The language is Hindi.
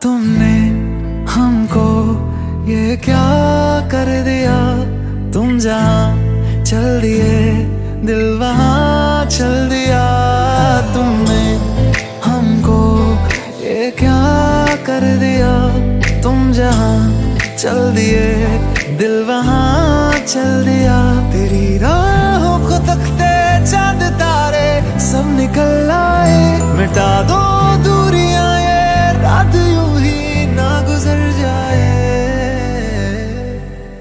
तुमने हमको ये क्या कर दिया, तुम जहाँ चल दिए दिल वहाँ चल दिया। तुमने हमको ये क्या कर दिया, तुम जहाँ चल दिए दिल वहाँ चल दिया। तेरी राहों को तकते चांद तारे सब निकल आए, मिटा दो